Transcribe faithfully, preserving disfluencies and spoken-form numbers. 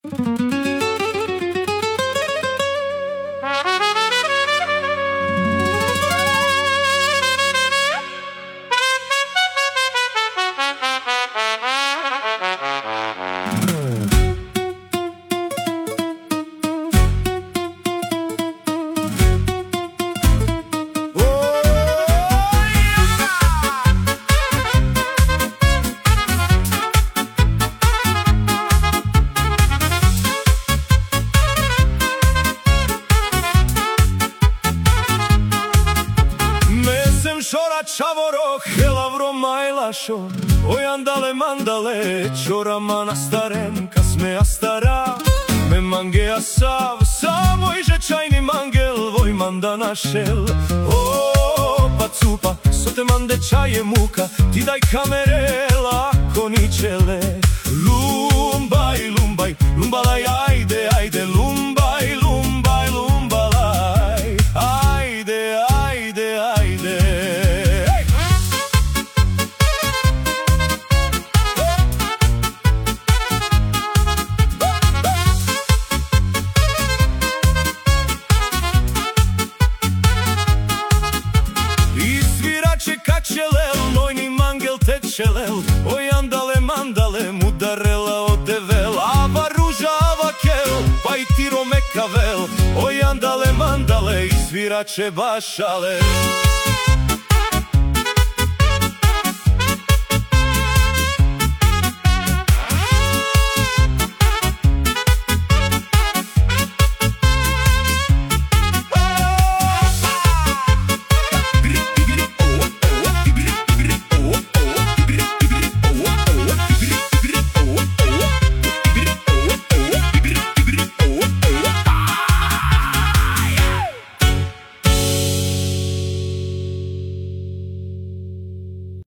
Šora čavoro, helavro majlašo, ojandale mandale, čora mana starem, kasme astara, me mange asav, samo i žečajni mangel, voj manda našel. O, pa cupa, so te mande čaje muka, ti daj kamere, lako ničele. Lumbaj, lumbaj, lumbalaj, ajde, ajde, lumbaj, lumbaj, lumbalaj, ajde, ajde, ajde. Kačelel, nojni mangel tečelel, ojandale mandale, mudarela odevel, ava ruža, ava kel, pa i tiro mekavel, ojandale mandale, i svirače bašale.